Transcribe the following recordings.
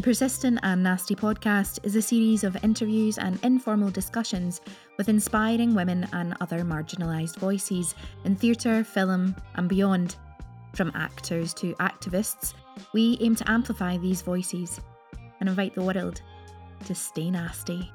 Persistent and Nasty podcast is a series of interviews and informal discussions with inspiring women and other marginalised voices in theatre, film and beyond. From actors to activists, we aim to amplify these voices and invite the world to stay nasty.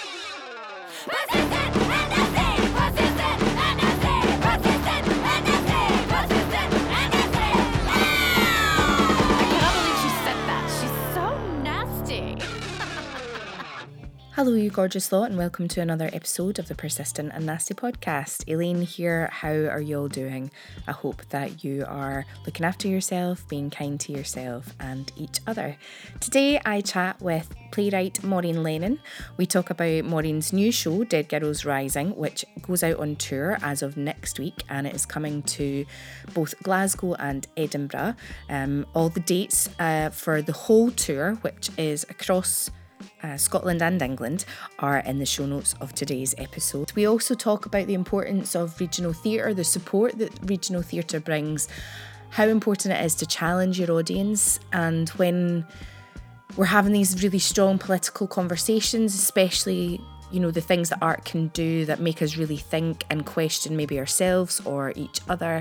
Hello, you gorgeous lot, and welcome to another episode of the Persistent and Nasty podcast. Elaine here. How are you all doing? I hope that you are looking after yourself, being kind to yourself and each other. Today I chat with playwright Maureen Lennon. We talk about Maureen's new show, Dead Girls Rising, which goes out on tour as of next week, and it is coming to both Glasgow and Edinburgh. All the dates for the whole tour, which is across Scotland and England, are in the show notes of today's episode. We also talk about the importance of regional theatre, the support that regional theatre brings, how important it is to challenge your audience, and when we're having these really strong political conversations, especially, you know, the things that art can do that make us really think and question maybe ourselves or each other,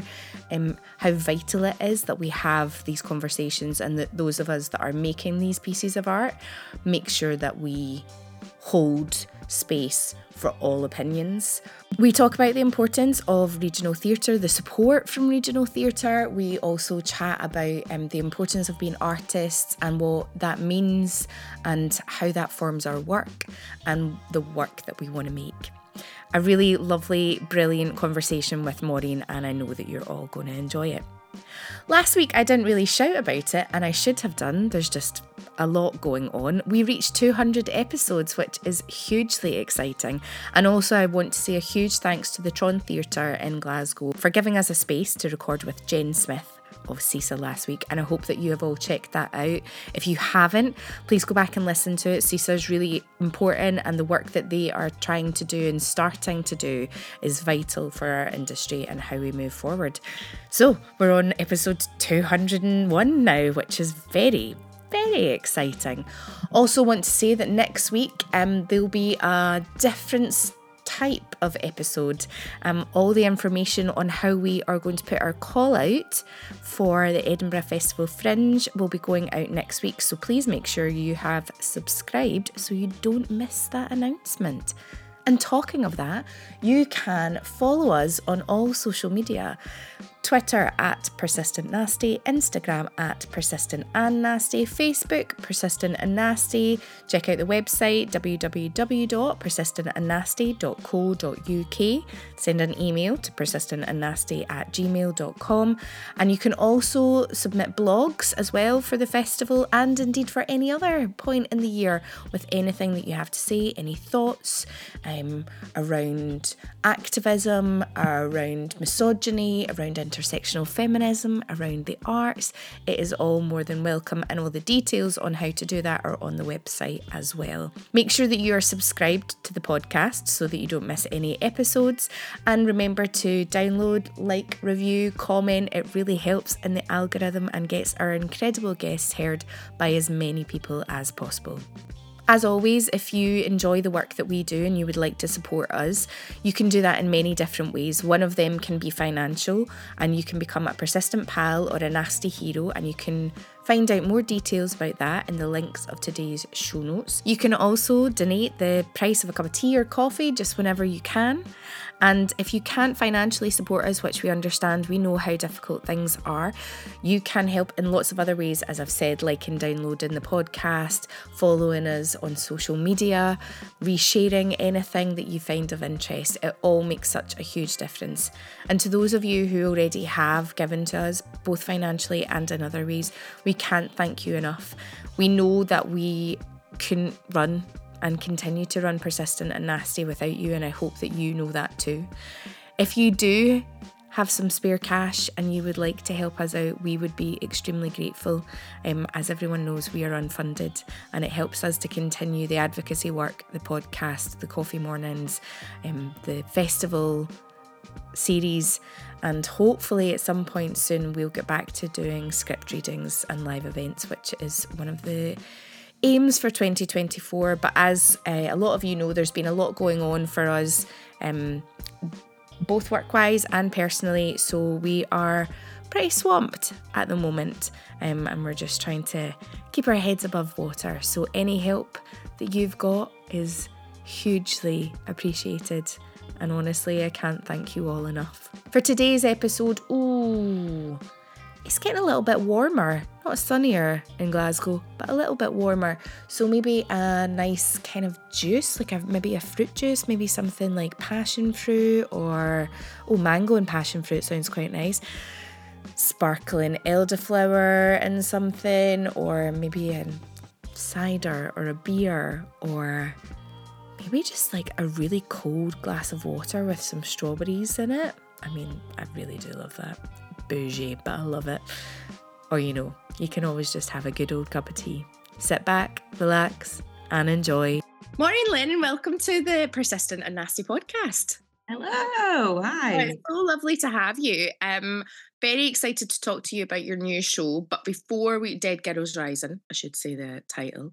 how vital it is that we have these conversations, and that those of us that are making these pieces of art make sure that we hold space for all opinions. We talk about the importance of regional theatre, the support from regional theatre. We also chat about the importance of being artists and what that means and how that forms our work and the work that we want to make. A really lovely, brilliant conversation with Maureen, and I know that you're all going to enjoy it. Last week I didn't really shout about it, and I should have done. There's just a lot going on. We reached 200 episodes, which is hugely exciting. And also I want to say a huge thanks to the Tron Theatre in Glasgow for giving us a space to record with Jen Smith of CISA last week, and I hope that you have all checked that out. If you haven't, please go back and listen to it. CISA is really important, and the work that they are trying to do and starting to do is vital for our industry and how we move forward. So we're on episode 201 now, which is very exciting. Also want to say that next week there'll be a different type of episode. All the information on how we are going to put our call out for the Edinburgh Festival Fringe will be going out next week, so please make sure you have subscribed so you don't miss that announcement. And talking of that, you can follow us on all social media. Twitter at Persistent Nasty, Instagram at Persistent and Nasty, Facebook Persistent and Nasty. Check out the website www.persistentandnasty.co.uk. Send an email to persistentandnasty@gmail.com, and you can also submit blogs as well for the festival, and indeed for any other point in the year with anything that you have to say, any thoughts around activism, around misogyny, around intersectional feminism, around the arts. It is all more than welcome, and all the details on how to do that are on the website as well. Make sure that you are subscribed to the podcast so that you don't miss any episodes, and remember to download, like, review, comment. It really helps in the algorithm and gets our incredible guests heard by as many people as possible. As always, if you enjoy the work that we do and you would like to support us, you can do that in many different ways. One of them can be financial, and you can become a persistent pal or a nasty hero, and you can find out more details about that in the links of today's show notes. You can also donate the price of a cup of tea or coffee just whenever you can. And if you can't financially support us, which we understand, we know how difficult things are, you can help in lots of other ways, as I've said, like in downloading the podcast, following us on social media, resharing anything that you find of interest. It all makes such a huge difference. And to those of you who already have given to us, both financially and in other ways, we can't thank you enough. We know that we couldn't run and continue to run Persistent and Nasty without you, and I hope that you know that too. If you do have some spare cash and you would like to help us out, we would be extremely grateful. As everyone knows, we are unfunded, and it helps us to continue the advocacy work, the podcast, the coffee mornings, the festival series, and hopefully at some point soon we'll get back to doing script readings and live events, which is one of the aims for 2024, but as a lot of you know, there's been a lot going on for us, both work-wise and personally, so we are pretty swamped at the moment, and we're just trying to keep our heads above water. So any help that you've got is hugely appreciated, and honestly, I can't thank you all enough. For today's episode, it's getting a little bit warmer, not sunnier in Glasgow, but a little bit warmer. So maybe a nice kind of juice, maybe a fruit juice, maybe something like passion fruit or, mango and passion fruit sounds quite nice. Sparkling elderflower and something, or maybe a cider or a beer, or maybe just like a really cold glass of water with some strawberries in it. I mean, I really do love that. Bougie, but I love it. Or, you can always just have a good old cup of tea. Sit back, relax, and enjoy. Morning, Lynn, and welcome to the Persistent and Nasty podcast. Hello, hi. It's so lovely to have you. Very excited to talk to you about your new show, but before we, Dead Girls Rising, I should say the title.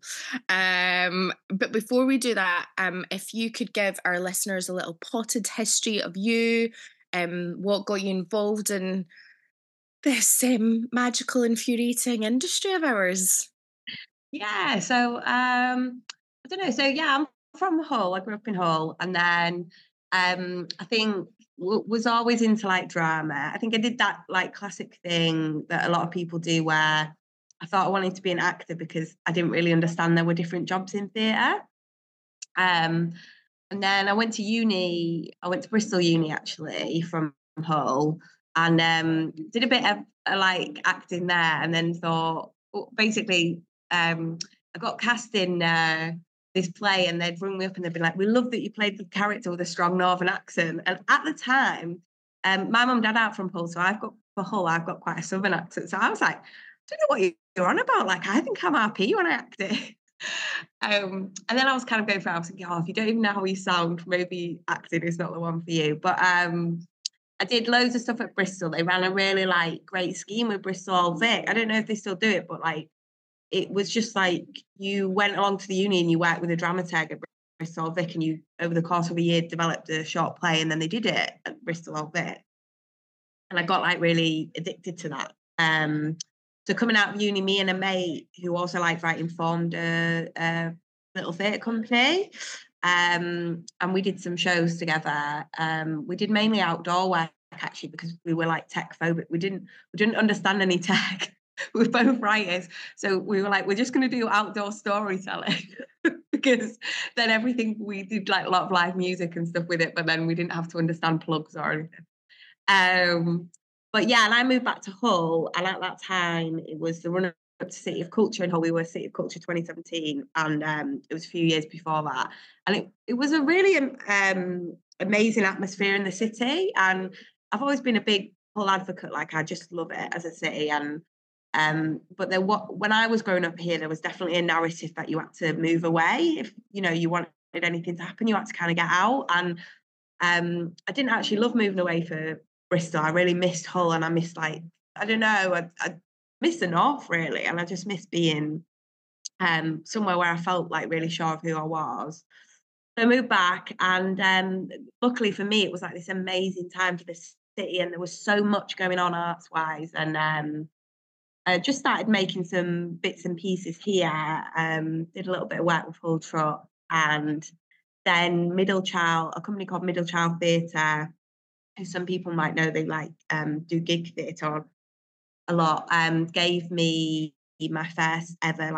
But before we do that, if you could give our listeners a little potted history of you, what got you involved in this magical, infuriating industry of ours. Yeah, so I don't know. So yeah, I'm from Hull. I grew up in Hull, and then I think was always into like drama. I think I did that like classic thing that a lot of people do, where I thought I wanted to be an actor because I didn't really understand there were different jobs in theatre. And then I went to uni. I went to Bristol Uni actually from Hull, and did a bit of like acting there, and then thought basically I got cast in this play, and they'd rung me up and they'd be like, "We love that you played the character with a strong northern accent." And at the time, my mum and dad are from Hull, so I've got quite a southern accent. So I was like, "I don't know what you're on about. Like, I think I'm happy when I act it." And then I was kind of going through, I was thinking, if you don't even know how you sound, maybe acting is not the one for you. But I did loads of stuff at Bristol. They ran a really like great scheme with Bristol Old Vic. I don't know if they still do it, but like it was just like you went along to the uni and you worked with a dramateg at Bristol Old Vic, and you over the course of a year developed a short play, and then they did it at Bristol Old Vic. And I got like really addicted to that. So coming out of uni, me and a mate who also liked writing formed a little theatre company. And we did some shows together. We did mainly outdoor work actually, because we were like tech phobic. We didn't understand any tech. We were both writers. So we were like, we're just going to do outdoor storytelling because then everything we did like a lot of live music and stuff with it, but then we didn't have to understand plugs or anything. But yeah, and I moved back to Hull, and at that time it was the run-up to City of Culture in Hull. We were City of Culture 2017, and it was a few years before that. And it was a really amazing atmosphere in the city. And I've always been a big Hull advocate. Like, I just love it as a city. And but when I was growing up here, there was definitely a narrative that you had to move away if you wanted anything to happen. You had to kind of get out. And I didn't actually love moving away for Bristol. I really missed Hull, and I missed I missed the north really, and I just missed being somewhere where I felt like really sure of who I was. So I moved back, and luckily for me, it was like this amazing time for the city, and there was so much going on arts wise, and I just started making some bits and pieces here. Did a little bit of work with Hull Trot, and then Middle Child, a company called Middle Child Theatre, who some people might know, they do gig theatre a lot, gave me my first ever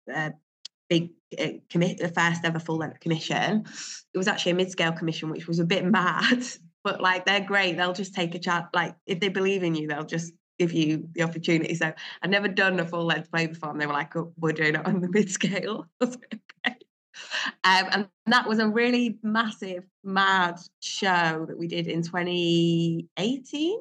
big the first ever full length commission. It was actually a mid-scale commission, which was a bit mad, but like they're great. They'll just take a chance. Like if they believe in you, they'll just give you the opportunity. So I'd never done a full length play before, and they were like, "Oh, we're doing it on the mid-scale." I was like, okay. And that was a really massive, mad show that we did in 2018,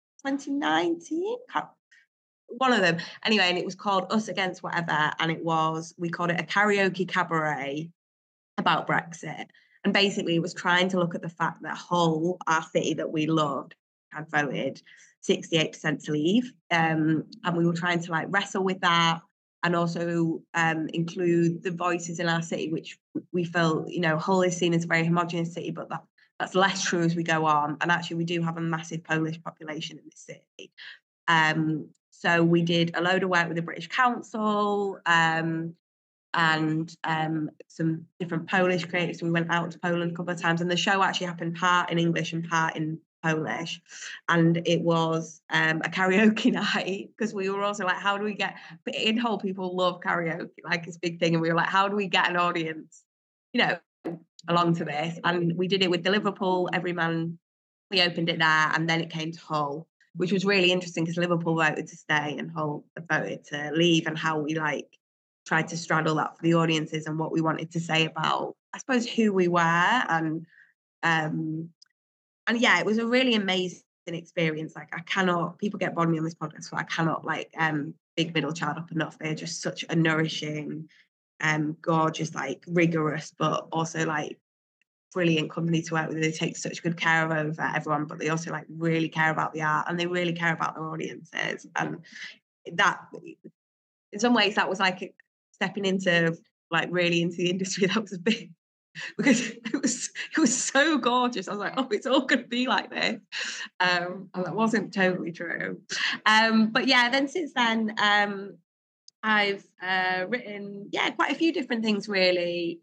2019, one of them. Anyway, and it was called Us Against Whatever, and we called it a karaoke cabaret about Brexit. And basically it was trying to look at the fact that Hull, our city that we loved, had voted 68% to leave. And we were trying to like wrestle with that. and also include the voices in our city, which we feel, Hull is seen as a very homogenous city, but that's less true as we go on. And actually, we do have a massive Polish population in this city. So we did a load of work with the British Council, and some different Polish creatives. We went out to Poland a couple of times, and the show actually happened part in English and part in Polish, and it was a karaoke night, because we were also like, how do we get in Hull? People love karaoke, like it's a big thing, and we were like, how do we get an audience, along to this? And we did it with the Liverpool Everyman. We opened it there, and then it came to Hull, which was really interesting because Liverpool voted to stay and Hull voted to leave, and how we tried to straddle that for the audiences and what we wanted to say about, I suppose, who we were. And yeah, it was a really amazing experience. Like, people get bored of me on this podcast, so I cannot big middle child up enough. They're just such a nourishing, gorgeous, rigorous, but also brilliant company to work with. They take such good care of everyone, but they also really care about the art, and they really care about their audiences. And that, in some ways, that was stepping into really into the industry. That was big, because it was so gorgeous. I was like, oh, it's all going to be like this, and that wasn't totally true. But yeah, then since then, I've written quite a few different things, really,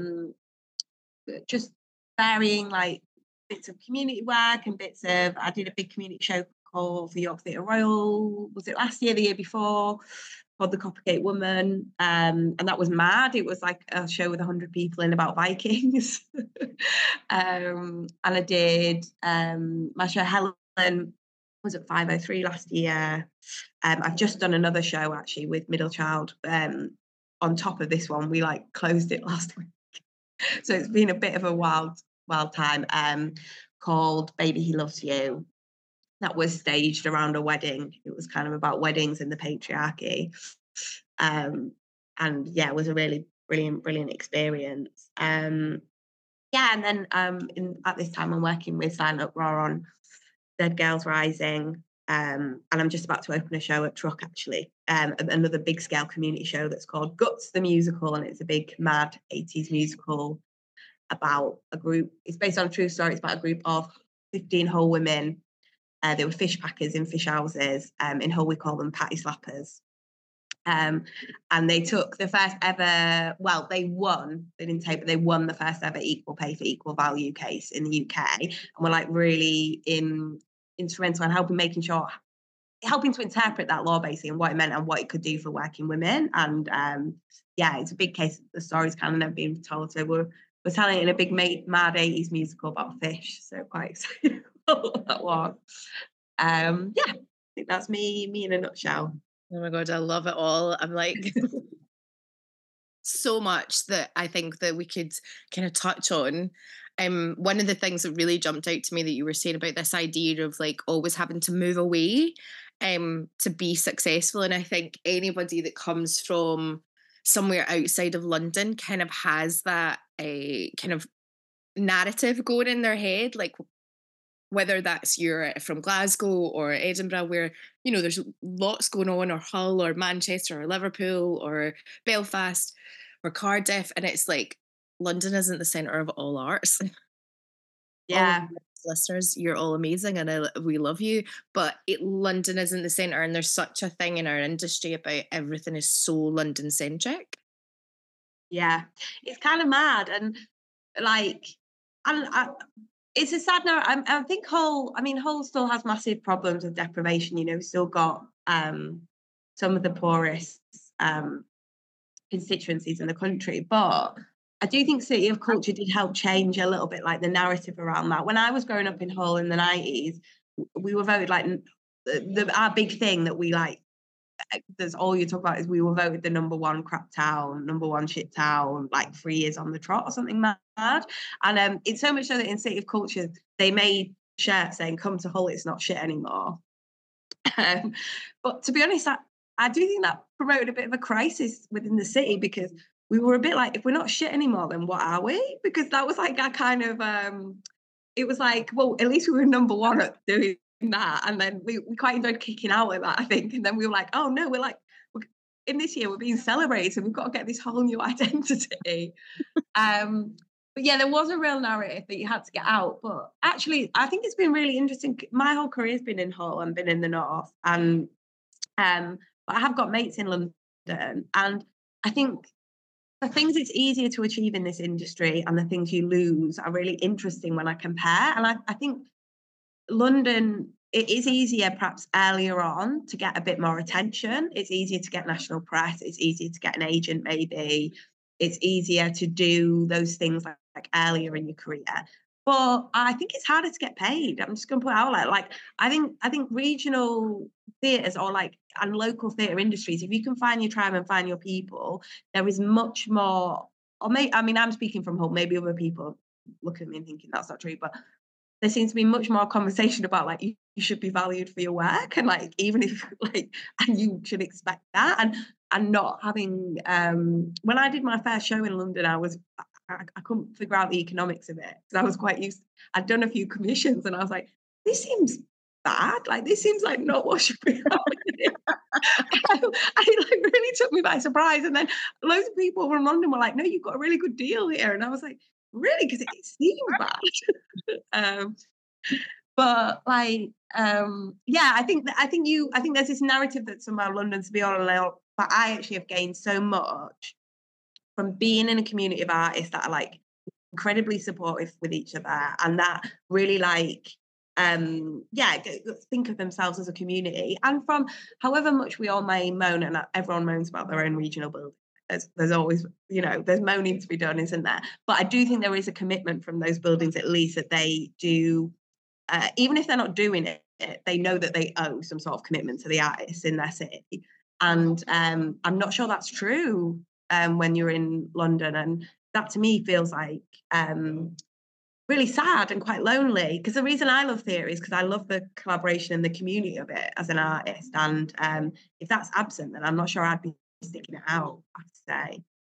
just varying bits of community work and bits of, I did a big community show called the York Theatre Royal, was it last year, the year before, called The Coppergate Woman, and that was mad. It was like a show with 100 people in about Vikings. And I did my show Helen was at 503 last year. I've just done another show actually with Middle Child on top of this one. We closed it last week, so it's been a bit of a wild time, called Baby He Loves You. That was staged around a wedding. It was kind of about weddings and the patriarchy. And yeah, it was a really brilliant experience. And then at this time I'm working with Silent Uproar on Dead Girls Rising. And I'm just about to open a show at Truck, actually, another big scale community show that's called Guts the Musical, and it's a big mad 80s musical about a group. It's based on a true story. It's about a group of 15 Hull women. They were fish packers in fish houses. In Hull, we call them patty slappers. And they took the first ever, well, they won, they didn't take, but they won the first ever equal pay for equal value case in the UK. And were really instrumental in helping to interpret that law, basically, and what it meant and what it could do for working women. And it's a big case. The story's kind of never been told. So we're telling it in a big mad 80s musical about fish. So quite excited about that one. I think that's me in a nutshell. Oh my God, I love it all. I'm so much that I think that we could kind of touch on. One of the things that really jumped out to me that you were saying about this idea of always having to move away to be successful. And I think anybody that comes from somewhere outside of London kind of has that kind of narrative going in their head, whether that's you're from Glasgow or Edinburgh, where, there's lots going on, or Hull or Manchester or Liverpool or Belfast or Cardiff. And it's London isn't the centre of all arts. Yeah. Listeners, you're all amazing and we love you. But London isn't the centre, and there's such a thing in our industry about everything is so London-centric. Yeah. It's kind of mad. And it's a sad note. I think Hull still has massive problems of deprivation. We've still got some of the poorest constituencies in the country. But I do think City of Culture did help change a little bit, the narrative around that. When I was growing up in Hull in the 90s, we were voted our big thing that we that's all you talk about is we were voted the number one crap town, number one shit town, 3 years on the trot or something mad. And it's so much so that in City of Culture they made shirts saying "Come to Hull, it's not shit anymore." But to be honest, I do think that promoted a bit of a crisis within the city, because we were a bit if we're not shit anymore, then what are we? Because that was our kind of it was well, at least we were number one at doing that, and then we quite enjoyed kicking out with that, I think. And then we were oh no, we're in this year we're being celebrated. We've got to get this whole new identity. But yeah, there was a real narrative that you had to get out. But actually, I think it's been really interesting. My whole career's been in Hull and been in the North, and but I have got mates in London, and I think the things it's easier to achieve in this industry and the things you lose are really interesting when I compare. And I think London, it is easier perhaps earlier on to get a bit more attention. It's easier to get national press. It's easier to get an agent, maybe. It's easier to do those things like earlier in your career. But I think it's harder to get paid. I'm just going to put it out like I think regional theatres or like and local theatre industries, if you can find your tribe and find your people, there is much more. Or I'm speaking from home. Maybe other people look at me and thinking that's not true, but there seems to be much more conversation about like you should be valued for your work, and like even if like and you should expect that, and not having when I did my first show in London, I couldn't figure out the economics of it because I was quite used. I'd done a few commissions and I was like, this seems bad. Like this seems like not what should be happening. And it like really took me by surprise. And then loads of people from London were like, no, you've got a really good deal here. And I was like, really? Because it seemed bad. But like, yeah, I think there's this narrative that somehow London's beyond a but I actually have gained so much from being in a community of artists that are like incredibly supportive with each other and that really like think of themselves as a community, and from however much we all may moan, and everyone moans about their own regional building, there's always there's moaning to be done, isn't there? But I do think there is a commitment from those buildings at least that they do, even if they're not doing it, they know that they owe some sort of commitment to the artists in their city. And I'm not sure that's true when you're in London, and that to me feels like really sad and quite lonely, because the reason I love theatre is because I love the collaboration and the community of it as an artist, and if that's absent then I'm not sure I'd be sticking it out, I have to say.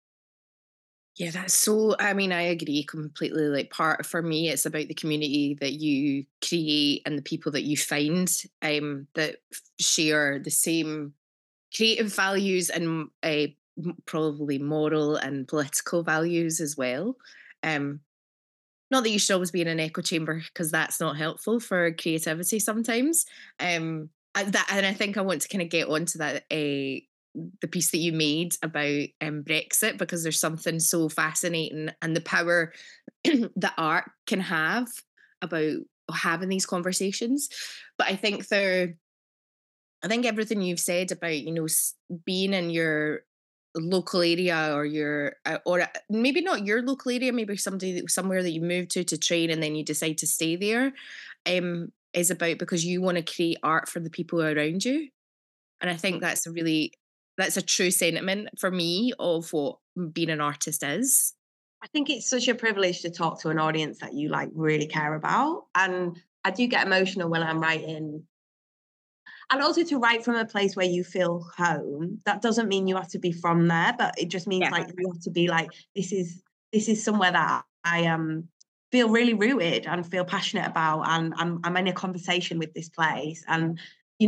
Yeah, that's so, I mean, I agree completely. Like, part for me, it's about the community that you create and the people that you find that share the same creative values and probably moral and political values as well. Um, Not that you should always be in an echo chamber, because that's not helpful for creativity sometimes. And I think I want to kind of get onto that the piece that you made about Brexit, because there's something so fascinating and the power that art can have about having these conversations. But I think everything you've said about being in your local area, or maybe not your local area, maybe somewhere that you moved to train and then you decide to stay there, is about because you want to create art for the people around you. And I think that's a true sentiment for me of what being an artist is. I think it's such a privilege to talk to an audience that you like really care about, and I do get emotional when I'm writing. And also to write from a place where you feel home. That doesn't mean you have to be from there, but it just means like you have to be like, this is somewhere that I feel really rooted and feel passionate about, and I'm in a conversation with this place. And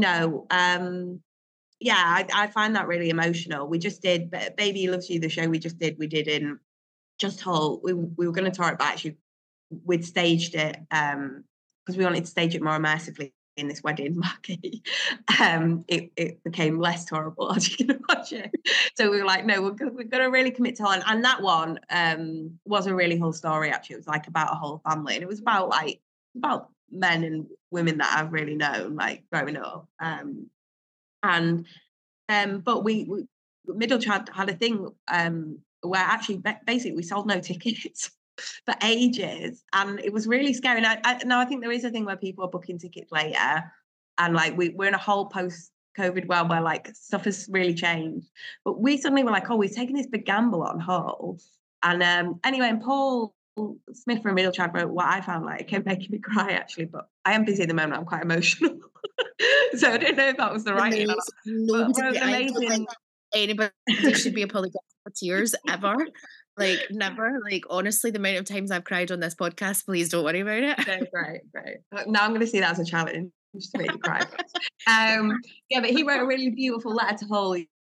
I find that really emotional. We just did Baby Loves You, the show we did in Just Hull. We were going to tour it, but actually we'd staged it because we wanted to stage it more immersively in this wedding marquee. It became less tolerable, as you can imagine. So we were like, no, we're going to really commit to Hull. And that one was a really whole story, actually. It was like about a whole family. And it was about men and women that I've really known, like growing up. But we Middlechad had a thing where actually basically we sold no tickets for ages, and it was really scary. And I think there is a thing where people are booking tickets later, and like we're in a whole post-COVID world where like stuff has really changed. But we suddenly were like, oh, we've taken this big gamble on Hull. And anyway, and Paul Smith from Middlechad wrote what I found like it making me cry, actually, but I am busy at the moment. I'm quite emotional. So I don't know if that was the right thing. Amazing. Anybody should be apologizing for tears ever. Like never. Like honestly, the amount of times I've cried on this podcast, please don't worry about it. No, great. Now I'm going to see that as a challenge, just to make you cry. But he wrote a really beautiful letter to Hull.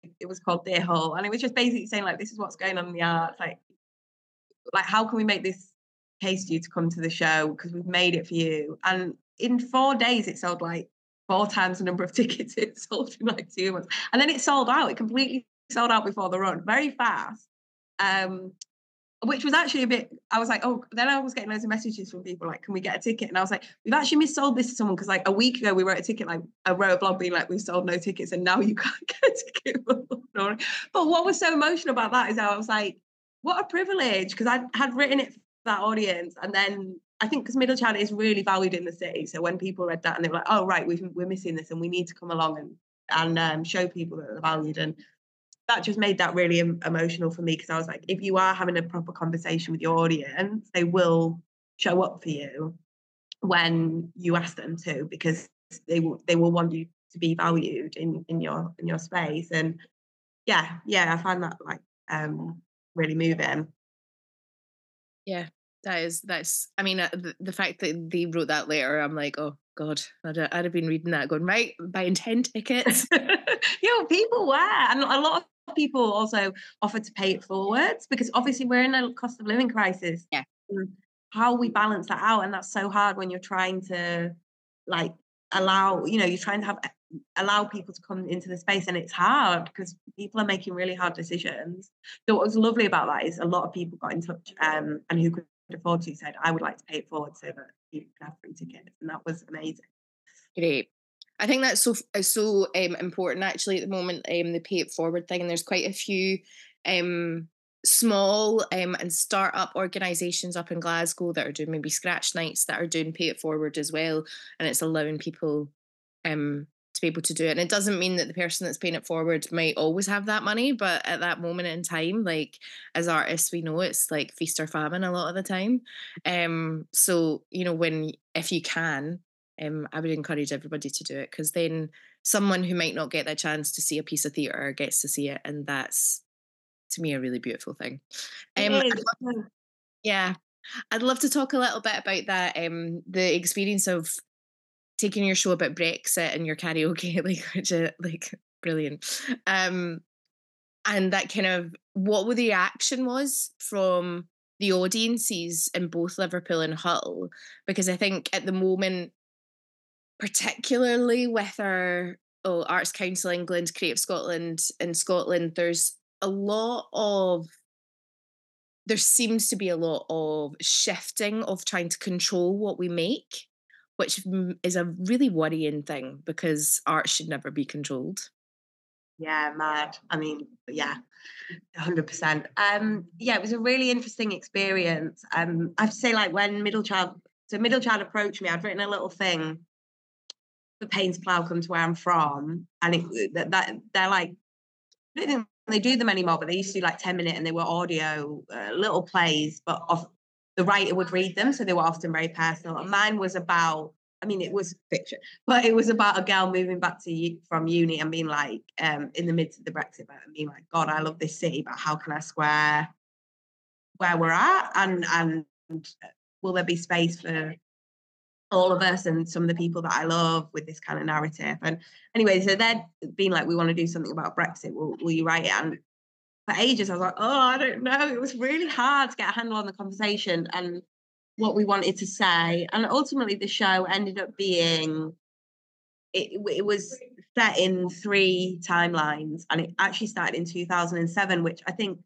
it was called Dear Hull, and it was just basically saying like, this is what's going on in the arts, like how can we make this case to you to come to the show, because we've made it for you. And in 4 days it sold like 4 times the number of tickets it sold in like 2 months, and then it sold out. It completely sold out before the run, very fast. Which was actually a bit, I was like, oh, then I was getting loads of messages from people like, can we get a ticket? And I was like, we've actually missold this to someone, because like a week ago we wrote a ticket, like I wrote a blog being like, we've sold no tickets and now you can't get a ticket. But what was so emotional about that is how I was like, what a privilege, because I had written it for that audience. And then I think because Middle Child is really valued in the city. So when people read that and they were like, oh, right, we're missing this and we need to come along and show people that they're valued. And that just made that really emotional for me, because I was like, if you are having a proper conversation with your audience, they will show up for you when you ask them to, because they will want you to be valued in your space. And yeah, I find that like really moving. Yeah, that's. I mean, the fact that they wrote that letter, I'm like, oh God, I'd have been reading that, going, right, buying 10 tickets. People were, and a lot of people also offered to pay it forwards, because obviously we're in a cost of living crisis. Yeah. How we balance that out, and that's so hard when you're trying to like allow, you're trying to allow people to come into the space, and it's hard because people are making really hard decisions. So what was lovely about that is a lot of people got in touch, and who could afford to said, I would like to pay it forward so that people can have free tickets, and that was amazing. Great. I think that's so important actually at the moment, the pay it forward thing. And there's quite a few small and startup organisations up in Glasgow that are doing maybe scratch nights that are doing pay it forward as well, and it's allowing people to be able to do it. And it doesn't mean that the person that's paying it forward might always have that money, but at that moment in time, like as artists, we know it's like feast or famine a lot of the time. So if you can, I would encourage everybody to do it, because then someone who might not get the chance to see a piece of theatre gets to see it, and that's, to me, a really beautiful thing. Yeah, I'd love to talk a little bit about that, the experience of taking your show about Brexit and your karaoke, which is brilliant. And that kind of what the reaction was from the audiences in both Liverpool and Hull, because I think at the moment, particularly with our Arts Council England, Creative Scotland in Scotland, there seems to be a lot of shifting of trying to control what we make, which is a really worrying thing, because art should never be controlled. Yeah, mad. I mean, yeah, 100%. It was a really interesting experience. I have to say, like when Middle Child approached me, I'd written a little thing for Payne's Plough come to where I'm from, and they're like, I don't think they do them anymore, but they used to do like 10-minute, and they were audio little plays, but the writer would read them, so they were often very personal. And mine was about, I mean, it was fiction, but it was about a girl moving back from uni and being like, in the midst of the Brexit vote, and being like, God, I love this city, but how can I square where we're at, and will there be space for all of us and some of the people that I love with this kind of narrative? And anyway, so they're being like, we want to do something about Brexit. Will you write it? And for ages, I was like, oh, I don't know. It was really hard to get a handle on the conversation and what we wanted to say. And ultimately, the show ended up being, it was set in 3 timelines, and it actually started in 2007, which I think,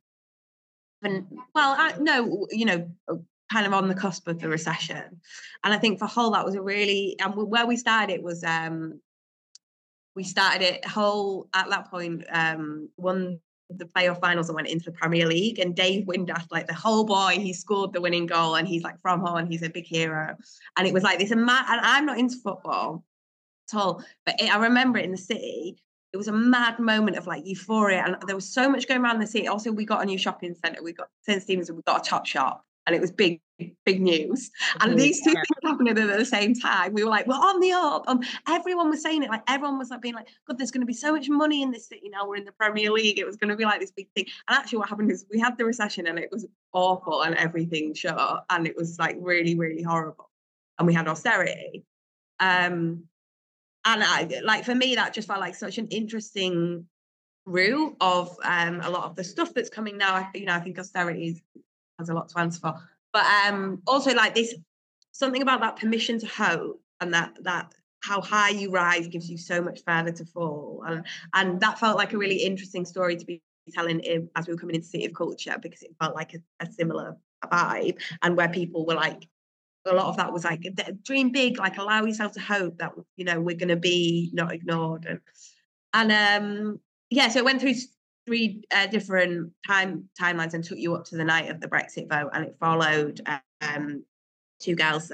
kind of on the cusp of the recession. And I think for Hull, that was where we started, it was, we started it, Hull at that point won the playoff finals and went into the Premier League, and Dave Windass, like the Hull boy, he scored the winning goal, and he's like from Hull, and he's a big hero. And it was like this, and I'm not into football at all, but I remember it in the city. It was a mad moment of like euphoria, and there was so much going around the city. Also, we got a new shopping centre. We got St Stephen's, we got a Top Shop, and it was big news. And these two things happening at the same time. We were like, we're on the up. Everyone was saying it. Like everyone was like being like, God, there's going to be so much money in this city now. We're in the Premier League. It was going to be like this big thing. And actually, what happened is we had the recession, and it was awful, and everything shut, and it was like really, really horrible. And we had austerity. And for me, that just felt like such an interesting route of a lot of the stuff that's coming now. I think austerity has a lot to answer for, but also like this something about that permission to hope, and that how high you rise gives you so much further to fall, and that felt like a really interesting story to be telling as we were coming into City of Culture, because it felt like a similar vibe, and where people were like, a lot of that was like dream big, like allow yourself to hope that we're going to be not ignored, and yeah, so it went through three different timelines and took you up to the night of the Brexit vote, and it followed two girls,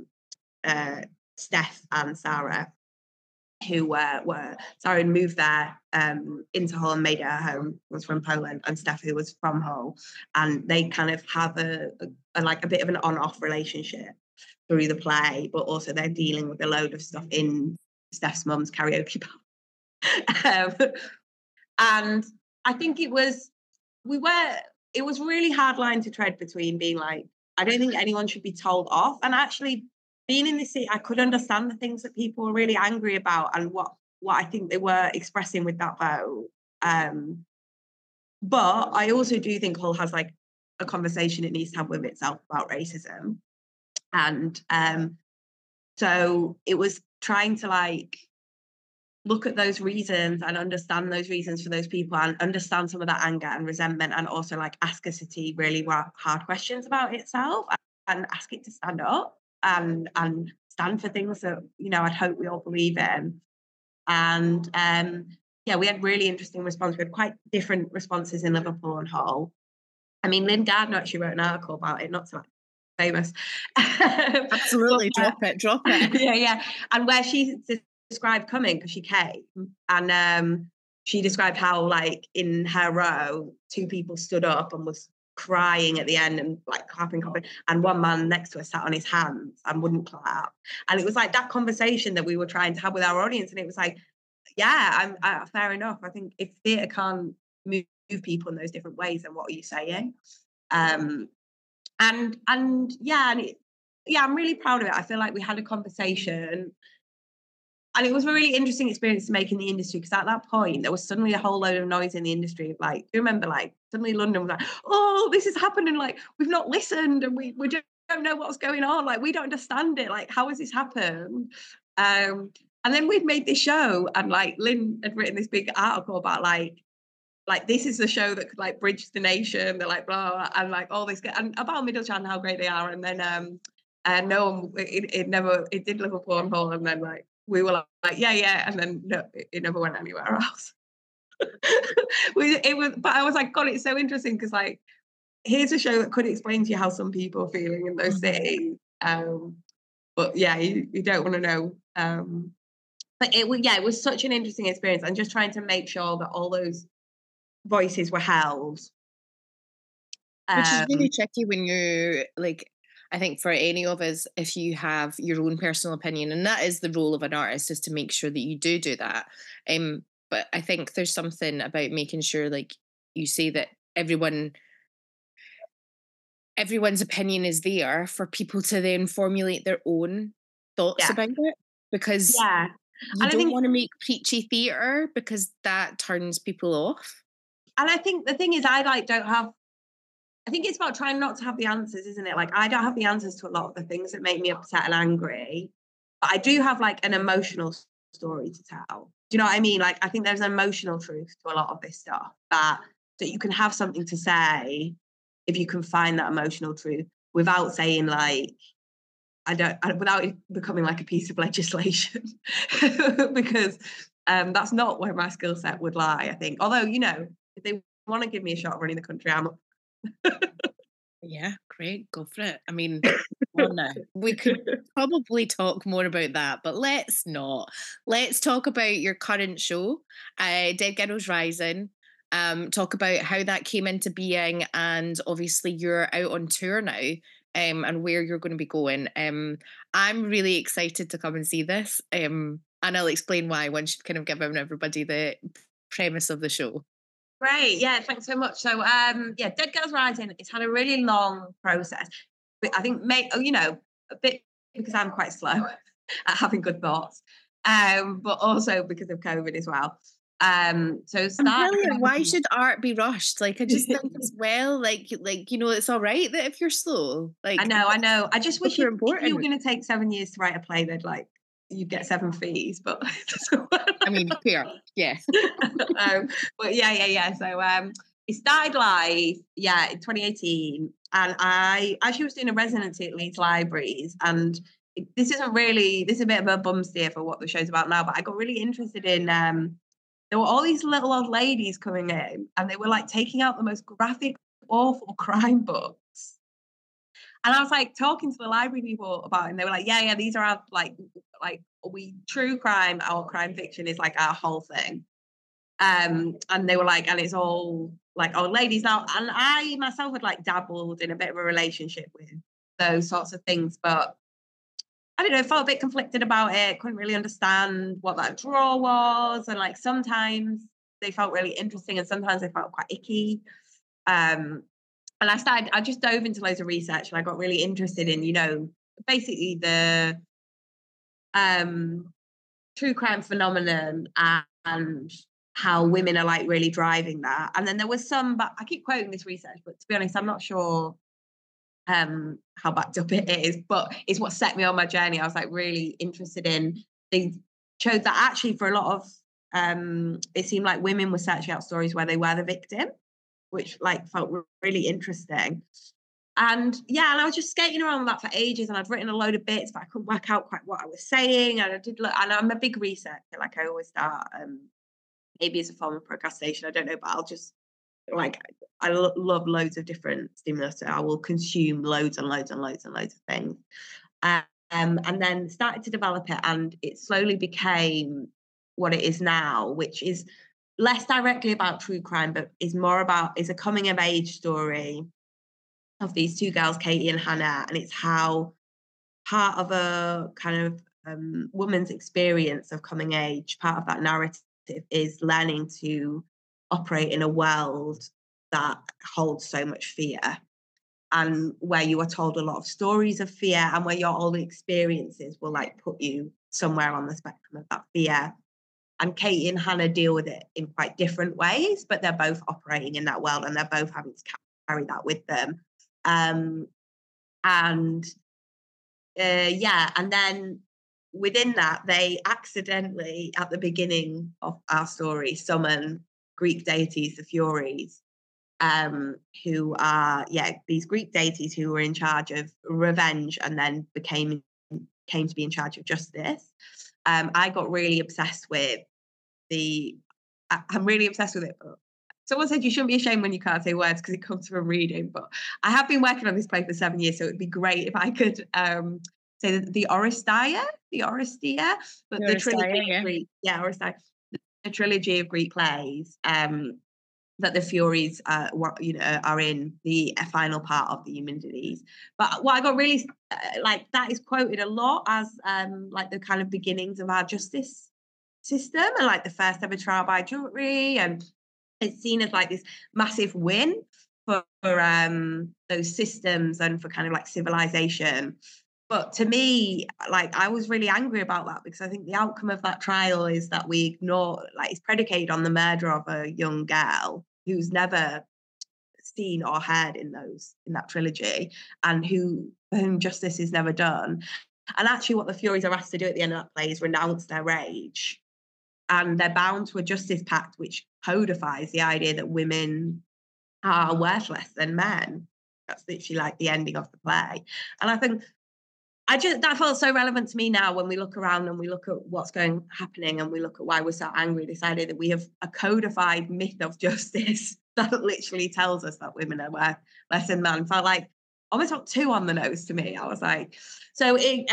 Steph and Sarah, who were Sarah had moved there into Hull and made it her home, was from Poland, and Steph, who was from Hull, and they kind of have a like a bit of an on-off relationship through the play, but also they're dealing with a load of stuff in Steph's mum's karaoke bar. And I think it was really hard line to tread between being like, I don't think anyone should be told off, and actually being in this city, I could understand the things that people were really angry about and what I think they were expressing with that vote. But I also do think Hull has like a conversation it needs to have with itself about racism, and so it was trying to like look at those reasons and understand those reasons for those people, and understand some of that anger and resentment, and also like ask a city really hard questions about itself, and ask it to stand up and stand for things that I'd hope we all believe in. And yeah, we had really interesting response. We had quite different responses in Liverpool and Hull. I mean, Lynn Gardner actually wrote an article about it, not so famous. Absolutely, drop it. Yeah. And where she described coming, because she came, and she described how like in her row, two people stood up and was crying at the end and like clapping, and one man next to her sat on his hands and wouldn't clap. And it was like that conversation that we were trying to have with our audience, and it was like, yeah, I'm fair enough. I think if theatre can't move people in those different ways, then what are you saying? And yeah, I'm really proud of it. I feel like we had a conversation, and it was a really interesting experience to make in the industry, because at that point there was suddenly a whole load of noise in the industry. Like, do you remember, like suddenly London was like, oh, this is happening, like we've not listened, and we don't know what's going on, like we don't understand it, like how has this happened? And then we've made this show, and like Lynn had written this big article about like this is the show that could like bridge the nation. They're like blah, blah, and like all this, and about Middlesbrough and how great they are. And then no one, it did Liverpool and Hull, and then like we were like yeah, and then no, it never went anywhere else. But I was like, God, it's so interesting, because like here's a show that could explain to you how some people are feeling in those cities. But yeah, you don't want to know. But it was such an interesting experience, and just trying to make sure that all those voices were held. Which is really tricky when you're like, I think for any of us, if you have your own personal opinion, and that is the role of an artist, is to make sure that you do that. But I think there's something about making sure, like you say, that everyone's opinion is there for people to then formulate their own thoughts about it, because you don't want to make preachy theatre, because that turns people off. And I think the thing is, I think it's about trying not to have the answers, isn't it? Like, I don't have the answers to a lot of the things that make me upset and angry, but I do have like an emotional story to tell. Do you know what I mean? Like, I think there's an emotional truth to a lot of this stuff, that you can have something to say if you can find that emotional truth without saying like, without it becoming like a piece of legislation, because that's not where my skill set would lie, I think. Although, if they want to give me a shot running the country, I'm up. Yeah, great, go for it. I mean, well, no, we could probably talk more about that, but let's not. Let's talk about your current show, Dead Girls Rising. Talk about how that came into being, and obviously you're out on tour now, and where you're going to be going. I'm really excited to come and see this, and I'll explain why once you've kind of given everybody the premise of the show. Great, yeah, thanks so much. So, Dead Girls Rising, it's had a really long process. But I think, a bit because I'm quite slow at having good thoughts, but also because of COVID as well. So started Brilliant. Why should art be rushed? Like, I just think as well, it's all right that if you're slow. I Like, know. I just wish super if you were important. going to take 7 years to write a play, they'd like you'd get 7 fees, but it doesn't work I mean, fair. Yeah. but yeah. So it started live, in 2018, and I actually was doing a residency at Leeds Libraries, and this is a bit of a bum steer for what the show's about now, but I got really interested in there were all these little old ladies coming in, and they were like taking out the most graphic, awful crime books. And I was like talking to the library people about it, and they were like, yeah, these are our like we true crime, our crime fiction is like our whole thing. And they were like, and it's all like old ladies now. And I myself had like dabbled in a bit of a relationship with those sorts of things, but I don't know, felt a bit conflicted about it, couldn't really understand what that draw was. And like sometimes they felt really interesting and sometimes they felt quite icky. Um, and I just dove into loads of research and I got really interested in, basically the true crime phenomenon and how women are like really driving that. And then there was some, but I keep quoting this research, but to be honest, I'm not sure how backed up it is, but it's what set me on my journey. I was like really interested in. They showed that actually for a lot of it seemed like women were searching out stories where they were the victim, which like felt really interesting. And I was just skating around with that for ages, and I'd written a load of bits, but I couldn't work out quite what I was saying. And I did look, and I'm a big researcher, like I always start. Maybe it's a form of procrastination, I don't know, but I'll just like I love loads of different stimulus. So I will consume loads and loads and loads and loads of things. And then started to develop it, and it slowly became what it is now, which is less directly about true crime, but is a coming of age story of these two girls, Katie and Hannah, and it's how part of a kind of woman's experience of coming age, part of that narrative is learning to operate in a world that holds so much fear and where you are told a lot of stories of fear and where your old experiences will like put you somewhere on the spectrum of that fear. And Katie and Hannah deal with it in quite different ways, but they're both operating in that world and they're both having to carry that with them. And and then within that, they accidentally, at the beginning of our story, summon Greek deities, the Furies, who are these Greek deities who were in charge of revenge and then came to be in charge of justice. I got really obsessed with I'm really obsessed with it. Someone said you shouldn't be ashamed when you can't say words because it comes from reading. But I have been working on this play for 7 years, so it would be great if I could say the Oresteia, but the trilogy of Greek, Oresteia, the trilogy of Greek plays that the Furies, are in the final part of the Eumenides. But what I got really that is quoted a lot as like the kind of beginnings of our justice system and like the first ever trial by jury, and it's seen as like this massive win for those systems and for kind of like civilization. But to me, like I was really angry about that because I think the outcome of that trial is that we ignore, like it's predicated on the murder of a young girl who's never seen or heard in that trilogy and whom justice is never done. And actually what the Furies are asked to do at the end of that play is renounce their rage. And they're bound to a justice pact which codifies the idea that women are worthless than men. That's literally like the ending of the play. And I think that felt so relevant to me now when we look around and we look at what's happening and we look at why we're so angry. This idea that we have a codified myth of justice that literally tells us that women are worth less than men felt like almost not too on the nose to me. I was like, so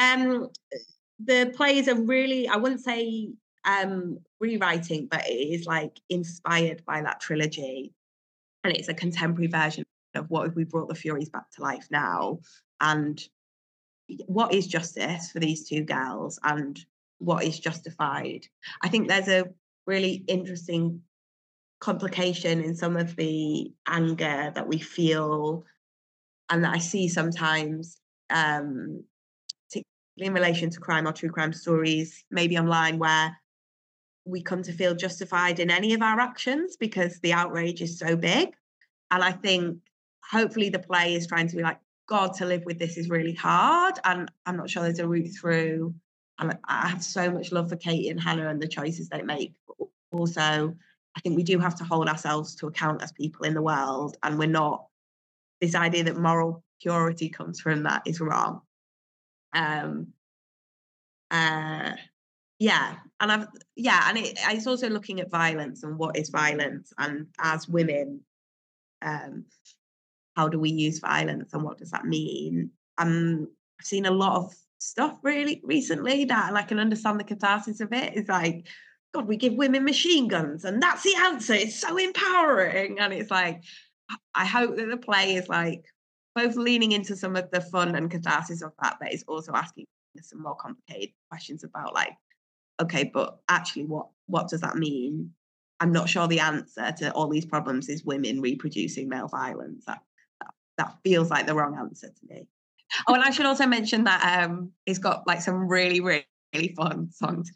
the plays are really, I wouldn't say rewriting, but it is like inspired by that trilogy, and it's a contemporary version of what if we brought the Furies back to life now, and what is justice for these two girls and what is justified. I think there's a really interesting complication in some of the anger that we feel and that I see sometimes, particularly in relation to crime or true crime stories, maybe online, where we come to feel justified in any of our actions because the outrage is so big. And I think hopefully the play is trying to be like, God, to live with this is really hard. And I'm not sure there's a route through. And I have so much love for Katie and Hannah and the choices they make. But also, I think we do have to hold ourselves to account as people in the world. And we're not, this idea that moral purity comes from that is wrong. Um, uh, yeah, and it's also looking at violence and what is violence, and as women, um, how do we use violence and what does that mean? I've seen a lot of stuff really recently that, and I can understand the catharsis of it. It's like, God, we give women machine guns, and that's the answer. It's so empowering, and it's like, I hope that the play is like both leaning into some of the fun and catharsis of that, but it's also asking some more complicated questions about like, okay, but actually, what does that mean? I'm not sure the answer to all these problems is women reproducing male violence. That feels like the wrong answer to me. Oh, and I should also mention that it's got like some really, really, really fun songs.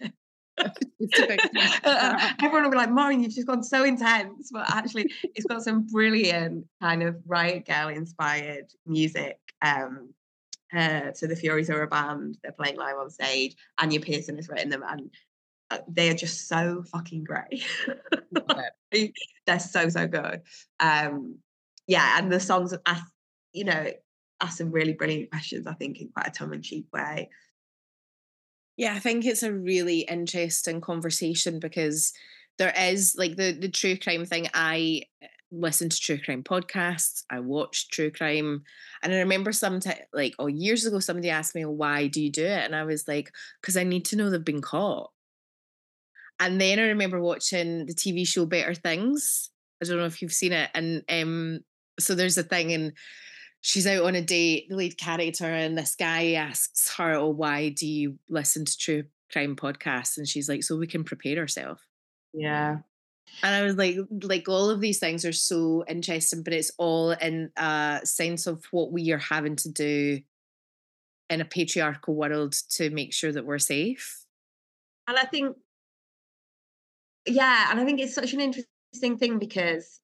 Everyone will be like, Maureen, you've just gone so intense, but actually it's got some brilliant kind of Riot Girl inspired music. So the Furies are a band, they're playing live on stage. Anya Pearson has written them, and they are just so fucking great. They're so good. Yeah, and the songs ask some really brilliant questions, I think, in quite a tongue-in-cheek way. Yeah, I think it's a really interesting conversation because there is like the true crime thing. I listen to true crime podcasts. I watch true crime, and I remember years ago, somebody asked me, "Why do you do it?" And I was like, "Because I need to know they've been caught." And then I remember watching the TV show Better Things. I don't know if you've seen it, and so there's a thing and she's out on a date, the lead character, and this guy asks her, "Oh, why do you listen to true crime podcasts?" And she's like, "So we can prepare ourselves." Yeah. And I was like all of these things are so interesting, but it's all in a sense of what we are having to do in a patriarchal world to make sure that we're safe. And I think, yeah, and I think it's such an interesting thing because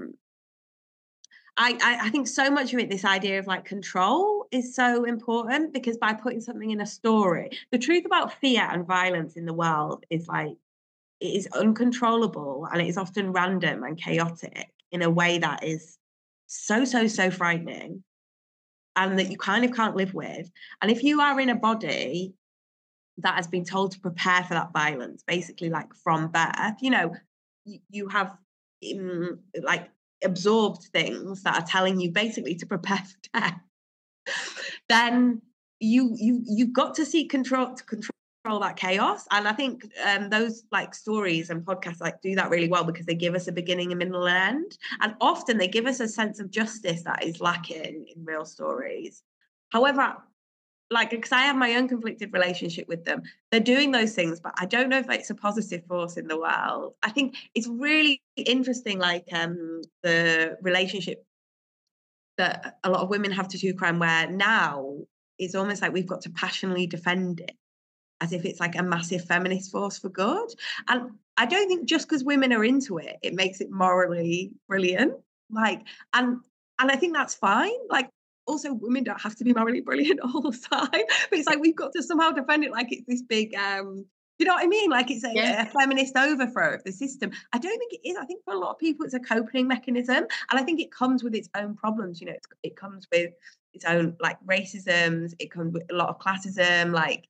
I think so much of it, this idea of like control is so important because by putting something in a story, the truth about fear and violence in the world is like it is uncontrollable and it is often random and chaotic in a way that is so frightening and that you kind of can't live with. And if you are in a body that has been told to prepare for that violence, basically like from birth, you have like absorbed things that are telling you basically to prepare for death, then you've got to seek control to control that chaos. And I think those like stories and podcasts like do that really well because they give us a beginning, a middle, and end, and often they give us a sense of justice that is lacking in real stories. However, like, because I have my own conflicted relationship with them. They're doing those things, but I don't know if it's a positive force in the world. I think it's really interesting, like the relationship that a lot of women have to true crime, where now it's almost like we've got to passionately defend it as if it's like a massive feminist force for good. And I don't think just because women are into it, it makes it morally brilliant. Like, and I think that's fine. Like, also women don't have to be morally brilliant all the time. But it's like we've got to somehow defend it like it's this big you know what I mean? Like it's a feminist overthrow of the system. I don't think it is. I think for a lot of people it's a coping mechanism. And I think it comes with its own problems. It comes with its own like racisms, it comes with a lot of classism, like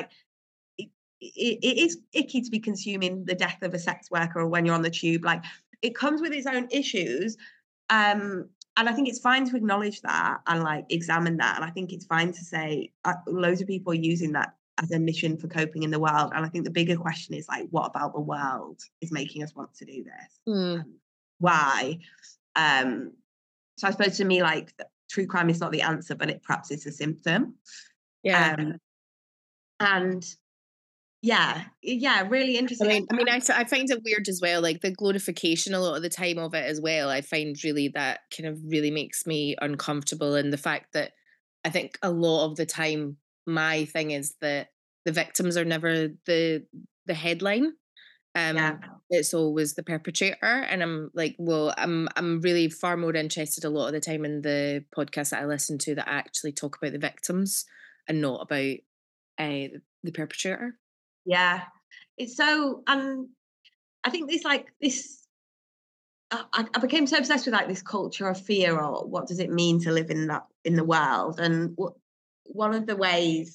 it is icky to be consuming the death of a sex worker or when you're on the tube. Like it comes with its own issues. And I think it's fine to acknowledge that and like examine that. And I think it's fine to say loads of people are using that as a mission for coping in the world. And I think the bigger question is like, what about the world is making us want to do this? Why? So I suppose to me, like true crime is not the answer, but it perhaps is a symptom. Yeah. And yeah, really interesting. I mean, I find it weird as well, like the glorification a lot of the time of it as well. I find really that kind of really makes me uncomfortable. And the fact that I think a lot of the time, my thing is that the victims are never the headline. Yeah. It's always the perpetrator, and I'm like, well, I'm really far more interested a lot of the time in the podcasts that I listen to that actually talk about the victims and not about the perpetrator. Yeah. It's so, and I think this like this I became so obsessed with like this culture of fear, or what does it mean to live in that in the world. And one of the ways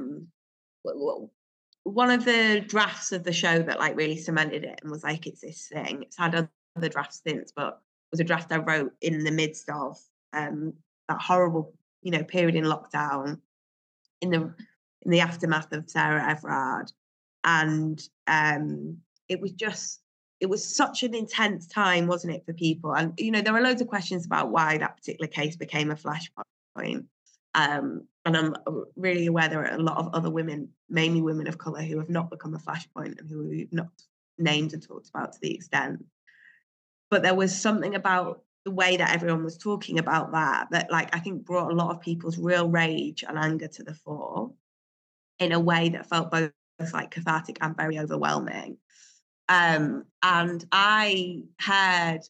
w- w- one of the drafts of the show that like really cemented it and was like, it's this thing. It's had other drafts since, but it was a draft I wrote in the midst of that horrible, period in lockdown, in the aftermath of Sarah Everard. And it was just it was such an intense time, wasn't it, for people? And there were loads of questions about why that particular case became a flashpoint. And I'm really aware there are a lot of other women, mainly women of colour, who have not become a flashpoint and who we've not named and talked about to the extent. But there was something about the way that everyone was talking about that like I think brought a lot of people's real rage and anger to the fore in a way that felt both like cathartic and very overwhelming. And I had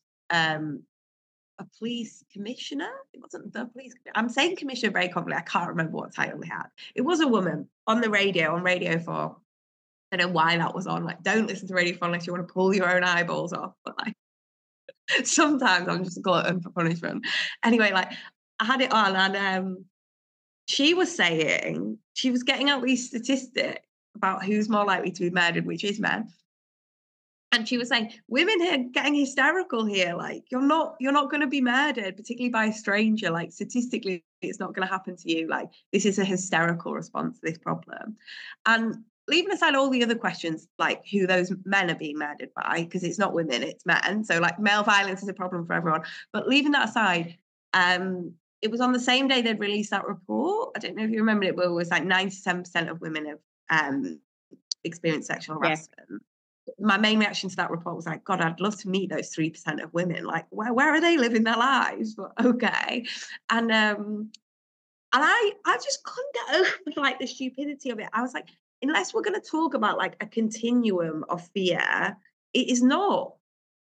a police commissioner. It wasn't the police. I'm saying commissioner very confidently. I can't remember what title they had. It was a woman on the radio, on Radio 4. I don't know why that was on. Like, don't listen to Radio 4 unless you want to pull your own eyeballs off. But like, sometimes I'm just a glutton for punishment. Anyway, like, I had it on, and she was getting out these statistics about who's more likely to be murdered, which is men. And she was saying, women are getting hysterical here. Like, you're not going to be murdered, particularly by a stranger. Like, statistically, it's not going to happen to you. Like, this is a hysterical response to this problem. And leaving aside all the other questions, like who those men are being murdered by, because it's not women, it's men. So, like, male violence is a problem for everyone. But leaving that aside, it was on the same day they'd released that report. I don't know if you remember it, but it was like 97% of women have experienced sexual Yeah. harassment. My main reaction to that report was like, God, I'd love to meet those 3% of women. Like, where are they living their lives? But okay. And I just couldn't get over like the stupidity of it. I was like, unless we're going to talk about like a continuum of fear, it is not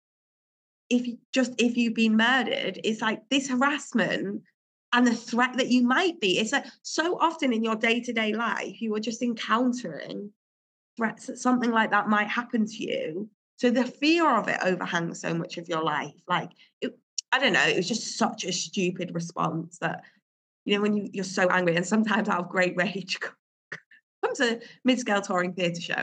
if you've been murdered. It's like this harassment and the threat that you might be. It's like so often in your day-to-day life, you are just encountering threats that something like that might happen to you. So the fear of it overhangs so much of your life. Like, I don't know, it was just such a stupid response that, when you're so angry, and sometimes out of great rage comes a mid-scale touring theatre show.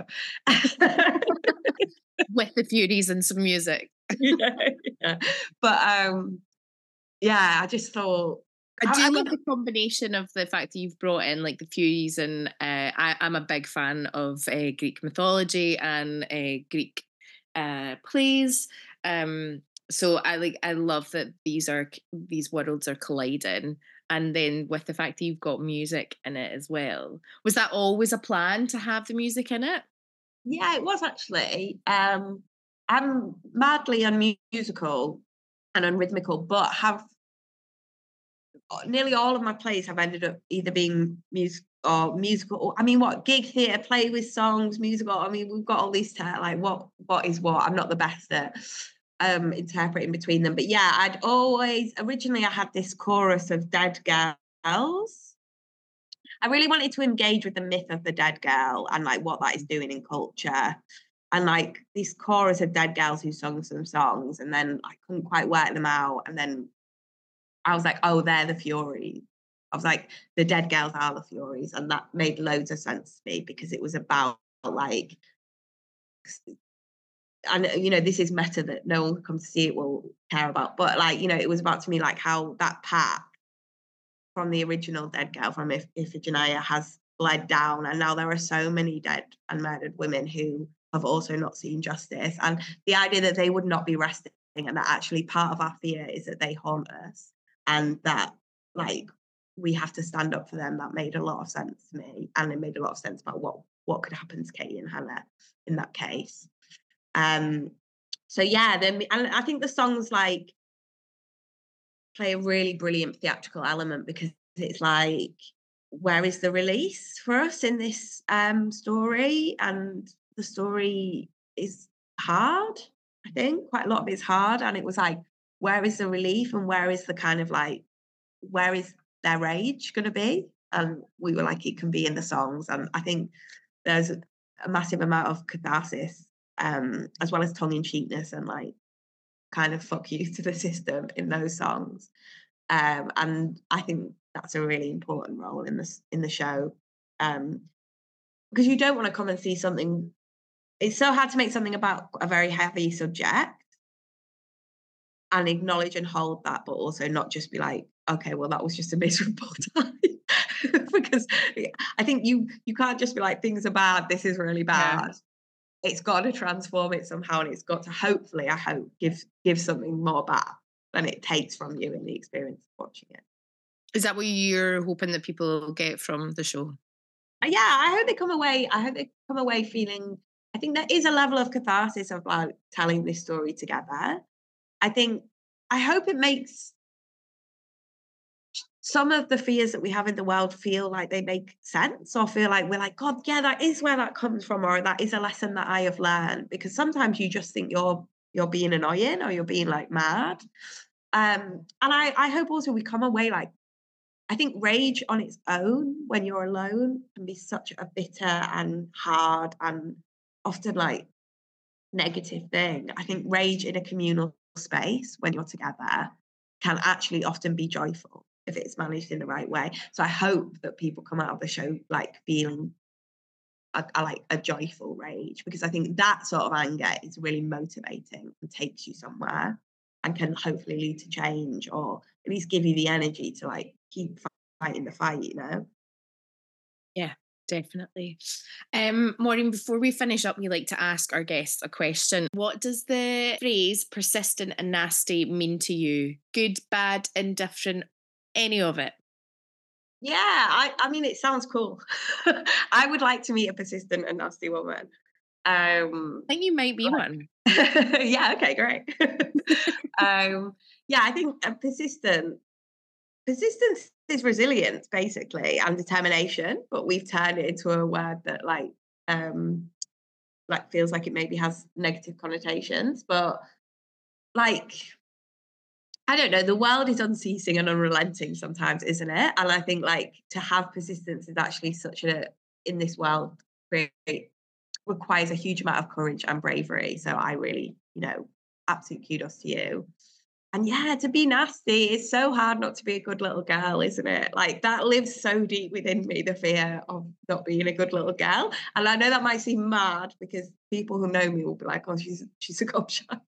With the Furies and some music. Yeah. But yeah, I just thought I do I love mean, the combination of the fact that you've brought in like the Furies, and I'm a big fan of Greek mythology and Greek plays. So I love that these worlds are colliding, and then with the fact that you've got music in it as well. Was that always a plan to have the music in it? yeah, it was actually. I'm madly unmusical and unrhythmical, but have nearly all of my plays have ended up either being musical, or I mean, what gig theatre, play with songs, musical. I mean, we've got all these like what is what. I'm not the best at interpreting between them, but yeah, I'd always originally I had this chorus of dead girls. I really wanted to engage with the myth of the dead girl and like what that is doing in culture. And like this chorus of dead girls who sung some songs, and then I couldn't quite work them out. And then I was like, oh, they're the Furies. I was like, the dead girls are the Furies. And that made loads of sense to me because it was about like, and this is meta that no one who comes to see it will care about. But like, it was about to me like how that path from the original dead girl from Iphigenia has bled down. And now there are so many dead and murdered women who have also not seen justice. And the idea that they would not be resting, and that actually part of our fear is that they haunt us, and that like we have to stand up for them. That made a lot of sense to me, and it made a lot of sense about what could happen to Katie and Hannah in that case. So yeah, then and I think the songs like play a really brilliant theatrical element because it's like, where is the release for us in this story? And the story is hard. I think quite a lot of it's hard, and it was like, where is the relief and where is the kind of like, where is their rage going to be? And we were like, it can be in the songs, and I think there's a massive amount of catharsis, as well as tongue in cheekness and like kind of fuck you to the system in those songs. And I think that's a really important role in the show. Because you don't want to come and see something. It's so hard to make something about a very heavy subject and acknowledge and hold that, but also not just be like, okay, well, that was just a miserable time. Because I think you can't just be like, things are bad, this is really bad. It's got to transform it somehow, and it's got to, hopefully, I hope, give something more back than it takes from you in the experience of watching it. Is that what you're hoping that people get from the show? Yeah, I hope they come away feeling, I think there is a level of catharsis of like telling this story together. I hope it makes some of the fears that we have in the world feel like they make sense, or feel like we're like, God, yeah, that is where that comes from, or that is a lesson that I have learned. Because sometimes you just think you're being annoying or you're being like mad. And I hope also we come away like, I think rage on its own when you're alone can be such a bitter and hard and often like negative thing. I think rage in a communal space when you're together can actually often be joyful if it's managed in the right way. So I hope that people come out of the show like feeling a joyful rage, because I think that sort of anger is really motivating and takes you somewhere and can hopefully lead to change, or at least give you the energy to like keep fighting the fight, you know? Yeah, definitely. Maureen, before we finish up, we like to ask our guests a question. What does the phrase persistent and nasty mean to you? Good, bad, indifferent, any of it? Yeah, I mean, it sounds cool. I would like to meet a persistent and nasty woman. I think you might be one. Yeah, okay, great. Yeah, I think persistence is resilience basically, and determination, but we've turned it into a word that like feels like it maybe has negative connotations, but like, I don't know, the world is unceasing and unrelenting sometimes, isn't it? And I think like to have persistence is actually in this world, requires a huge amount of courage and bravery. So I really, absolute kudos to you. And yeah, to be nasty, it's so hard not to be a good little girl, isn't it? Like that lives so deep within me, the fear of not being a good little girl. And I know that might seem mad because people who know me will be like, oh, she's a gobshite.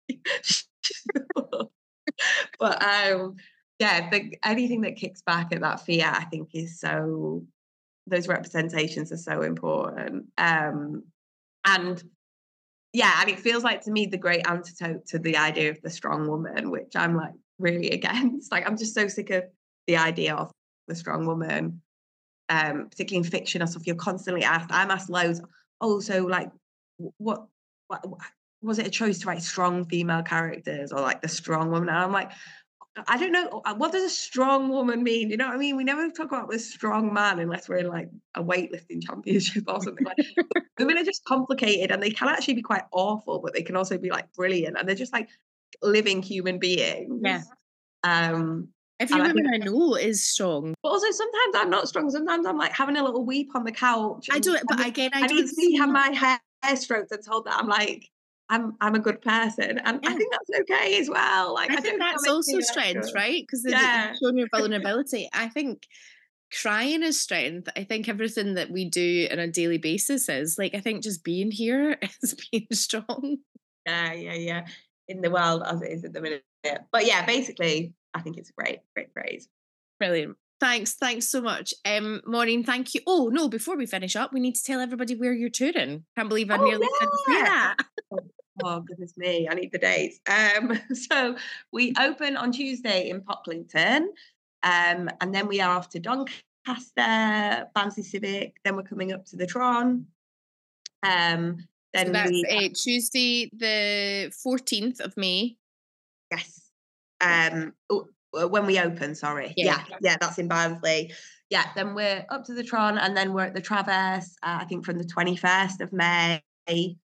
But yeah, anything that kicks back at that fear, I think those representations are so important. And yeah, and it feels like to me the great antidote to the idea of the strong woman, which I'm like really against. Like I'm just so sick of the idea of the strong woman, particularly in fiction or stuff. You're constantly asked. I'm asked loads. Oh, so like, what was it a choice to write strong female characters or like the strong woman? And I'm like, I don't know. What does a strong woman mean? You know what I mean? We never talk about this strong man unless we're in like a weightlifting championship or something like that. Women are just complicated, and they can actually be quite awful, but they can also be like brilliant. And they're just like living human beings. Yeah. Every And woman I know is strong. but also sometimes I'm not strong. Sometimes I'm like having a little weep on the couch. I don't, but again, I don't need to have my hair stroked and told that I'm like, I'm a good person. And I think that's okay as well. Like I think that's also strength, right? Because it's showing your vulnerability. I think crying is strength. I think everything that we do on a daily basis is like, I think just being here is being strong. Yeah. In the world as it is at the minute. But yeah, basically, I think it's a great phrase. Brilliant. Thanks so much. Maureen, thank you. Oh no, before we finish up, we need to tell everybody where you're touring. Can't believe I nearly didn't say that. Oh goodness me, I need the dates. So we open on Tuesday in Pocklington, and then we are off to Doncaster, Barnsley Civic. Then we're coming up to the Tron. Then so that's Tuesday, the 14th of May. Yes. When we open, sorry. Yeah, that's in Barnsley. Yeah, then we're up to the Tron, and then we're at the Traverse, I think from the 21st of May.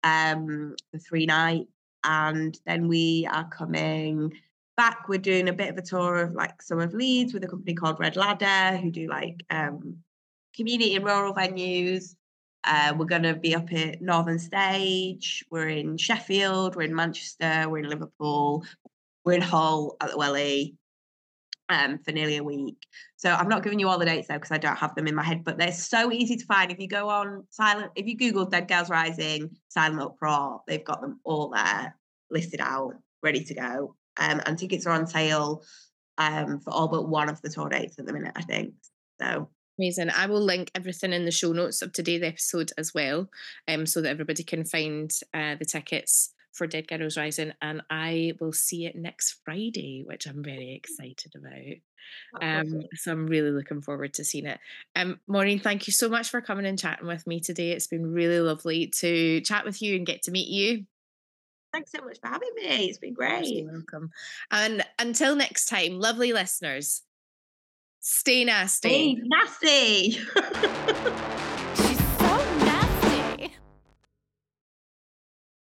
for 3 nights. And then we are coming back. We're doing a bit of a tour of like some of Leeds with a company called Red Ladder, who do like community and rural venues. We're going to be up at Northern Stage. We're in Sheffield. We're in Manchester. We're in Liverpool. We're in Hull at the Welly for nearly a week. So I'm not giving you all the dates though because I don't have them in my head, but they're so easy to find. If you go on if you Google Dead Girls Rising, Silent Uproar, they've got them all there listed out, ready to go. And tickets are on sale for all but one of the tour dates at the minute, I think. So amazing. I will link everything in the show notes of today's episode as well, so that everybody can find the tickets for Dead Girls Rising, and I will see it next Friday, which I'm very excited about. So I'm really looking forward to seeing it. Maureen, thank you so much for coming and chatting with me today. It's been really lovely to chat with you and get to meet you. Thanks so much for having me. It's been great. You're welcome. And until next time, lovely listeners, stay nasty. Stay nasty.